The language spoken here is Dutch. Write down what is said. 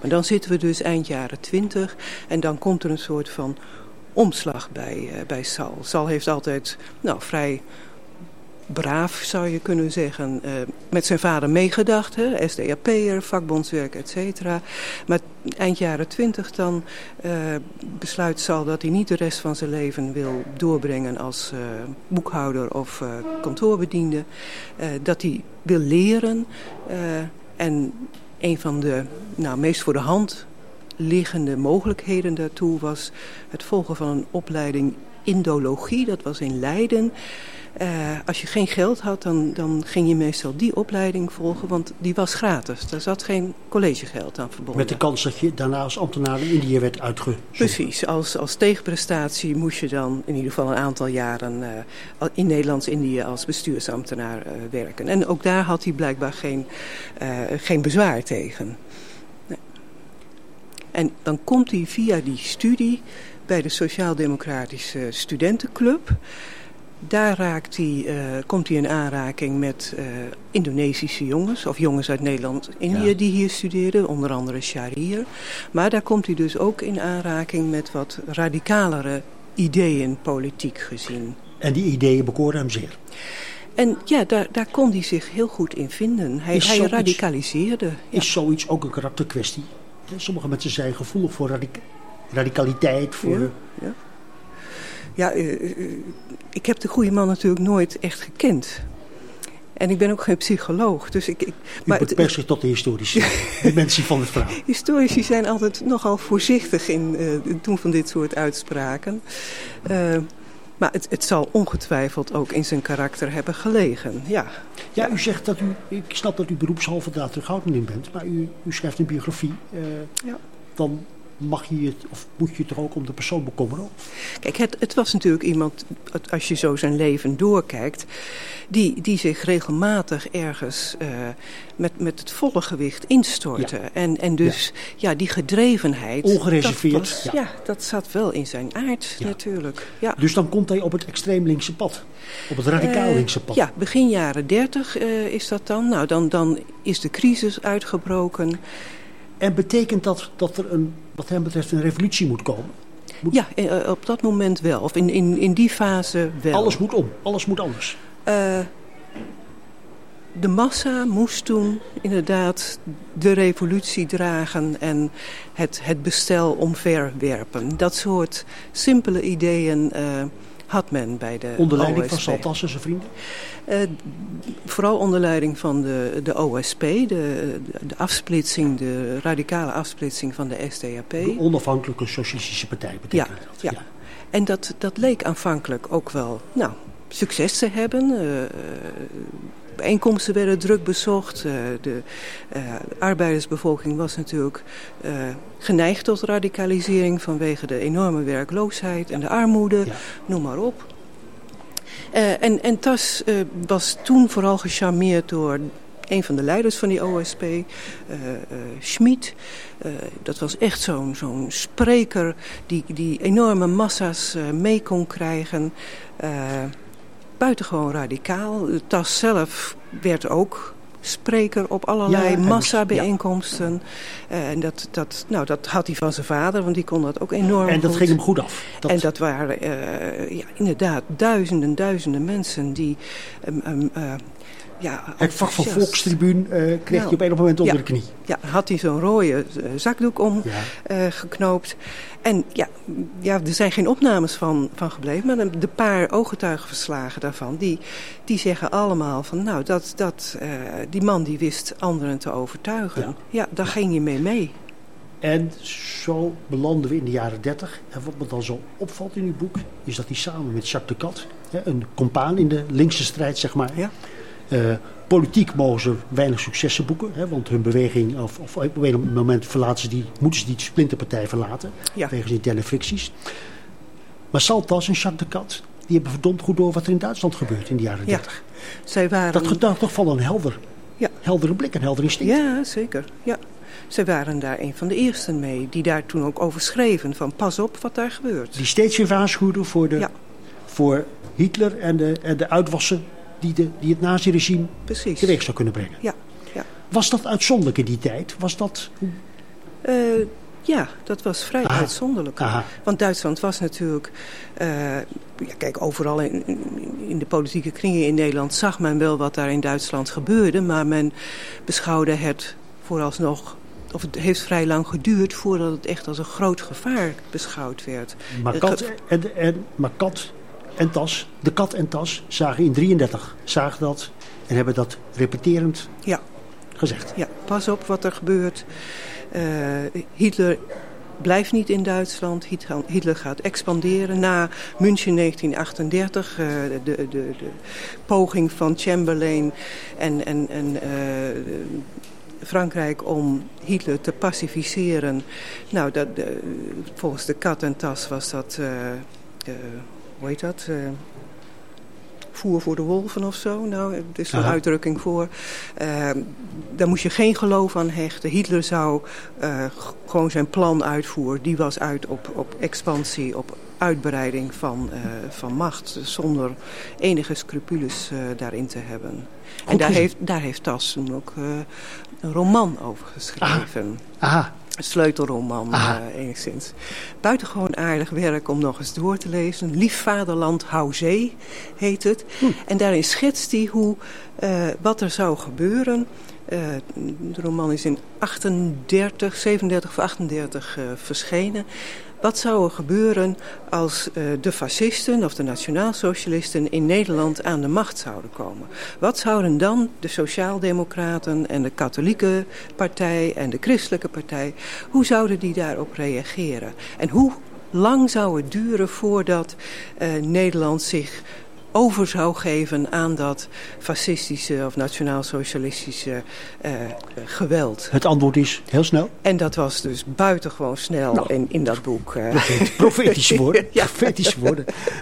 Maar dan zitten we dus eind jaren 20 en dan komt er een soort van omslag bij Sal. Sal heeft altijd vrij braaf, zou je kunnen zeggen, met zijn vader meegedacht. SDAP'er, vakbondswerk, et cetera. Maar eind jaren 20 dan besluit Sal dat hij niet de rest van zijn leven wil doorbrengen als boekhouder of kantoorbediende. Dat hij wil leren. En een van de meest voor de hand liggende mogelijkheden daartoe was het volgen van een opleiding Indologie. Dat was in Leiden. Als je geen geld had, dan ging je meestal die opleiding volgen, want die was gratis. Daar zat geen collegegeld aan verbonden. Met de kans dat je daarna als ambtenaar in Indië werd uitgezonden. Precies, als tegenprestatie moest je dan in ieder geval een aantal jaren in Nederlands-Indië als bestuursambtenaar werken. En ook daar had hij blijkbaar geen bezwaar tegen. Nee. En dan komt hij via die studie bij de Sociaal-Democratische Studentenclub. Daar komt hij in aanraking met Indonesische jongens, of jongens uit Nederland-Indië die hier studeerden, onder andere Shahriar. Maar daar komt hij dus ook in aanraking met wat radicalere ideeën, politiek gezien. En die ideeën bekoorden hem zeer. En ja, daar kon hij zich heel goed in vinden. Hij radicaliseerde. Is zoiets ook een karakterkwestie? Sommige mensen zijn gevoelig voor radicaliteit, voor... Ja, ik heb de goede man natuurlijk nooit echt gekend. En ik ben ook geen psycholoog. Dus U beperkt zich tot de historici, de mensen van het verhaal. Historici zijn altijd nogal voorzichtig in het doen van dit soort uitspraken. Maar het zal ongetwijfeld ook in zijn karakter hebben gelegen, ja. Ja, u zegt dat ik snap dat u beroepshalve daar terughoudend in bent. Maar u schrijft een biografie. Dan mag je het, of moet je toch ook om de persoon bekommeren? Kijk, het was natuurlijk iemand, als je zo zijn leven doorkijkt, die zich regelmatig ergens met het volle gewicht instortte. Ja. En dus, die gedrevenheid... Ongereserveerd. Dat zat wel in zijn aard natuurlijk. Ja. Dus dan komt hij op het extreem linkse pad. Op het radicaal linkse pad. Ja, begin jaren 30 is dat dan. Nou, dan is de crisis uitgebroken. En betekent dat er wat hem betreft een revolutie moet komen? Ja, op dat moment wel. Of in die fase wel. Alles moet om. Alles moet anders. De massa moest toen inderdaad de revolutie dragen en het bestel omverwerpen. Dat soort simpele ideeën had men bij de onder leiding OSP. Van Saltas en zijn vrienden? Vooral onder leiding van de OSP, de afsplitsing, de radicale afsplitsing van de SDAP. De onafhankelijke socialistische partij betekent dat. Ja. En dat leek aanvankelijk ook wel succes te hebben. Bijeenkomsten werden druk bezocht. De arbeidersbevolking was natuurlijk geneigd tot radicalisering vanwege de enorme werkloosheid en de armoede, noem maar op. En Tas was toen vooral gecharmeerd door een van de leiders van die OSP, Schmid. Dat was echt zo'n spreker die enorme massa's mee kon krijgen. Buitengewoon radicaal. Tas zelf werd ook spreker op allerlei massabijeenkomsten. En dat had hij van zijn vader, want die kon dat ook enorm En dat goed. ging hem goed af. En dat waren inderdaad duizenden mensen die... het vak van Volkstribuun kreeg hij op een moment onder de knie. Ja, had hij zo'n rode zakdoek om geknoopt. En er zijn geen opnames van gebleven. Maar de paar ooggetuigenverslagen daarvan, die zeggen allemaal van... die man die wist anderen te overtuigen. Ja, daar ging hij mee. En zo belanden we in de jaren 30. En wat me dan zo opvalt in uw boek, is dat hij samen met Jacques de Cat, een compaan in de linkse strijd, zeg maar... Ja. Politiek mogen ze weinig successen boeken. Want hun beweging, of op een moment moeten ze die splinterpartij verlaten. Ja. Wegens interne fricties. Maar Saltas en Jacques de Cat, die hebben verdomd goed door wat er in Duitsland gebeurt in de jaren 30. Zij waren... Dat getuigt toch van een heldere blik, een helder instinct. Ja, zeker. Ja. Zij waren daar een van de eersten mee, die daar toen ook over schreven. Van pas op wat daar gebeurt. Die steeds weer waarschuwden voor Hitler en de uitwassen die het nazi-regime teweeg zou kunnen brengen. Ja. Was dat uitzonderlijk in die tijd? Ja, dat was vrij uitzonderlijk. Aha. Want Duitsland was natuurlijk... kijk, overal in de politieke kringen in Nederland zag men wel wat daar in Duitsland gebeurde. Maar men beschouwde het vooralsnog... Of het heeft vrij lang geduurd voordat het echt als een groot gevaar beschouwd werd. Maar Kat en Tas, de Kat en Tas zagen in 1933 dat en hebben dat repeterend gezegd. Ja, pas op wat er gebeurt. Hitler blijft niet in Duitsland. Hitler gaat expanderen. Na München 1938, de poging van Chamberlain en Frankrijk om Hitler te pacificeren. Nou, volgens de Kat en Tas was dat... hoe heet dat? Voer voor de wolven of zo. Nou, er is een uitdrukking voor. Daar moest je geen geloof aan hechten. Hitler zou gewoon zijn plan uitvoeren. Die was uit op expansie, op uitbreiding van macht. Zonder enige scrupules daarin te hebben. En daar heeft Tas toen ook een roman over geschreven. Aha. Een sleutelroman, enigszins. Buitengewoon aardig werk om nog eens door te lezen. Lief vaderland, hou zee, heet het. En daarin schetst hij wat er zou gebeuren. De roman is in 37 of 38 verschenen. Wat zou er gebeuren als de fascisten of de nationaalsocialisten in Nederland aan de macht zouden komen? Wat zouden dan de sociaaldemocraten en de katholieke partij en de christelijke partij, hoe zouden die daarop reageren? En hoe lang zou het duren voordat Nederland zich over zou geven aan dat fascistische of nationaal-socialistische geweld? Het antwoord is heel snel. En dat was dus buitengewoon snel in dat boek. Profetische woorden. Ja. Profetische woorden.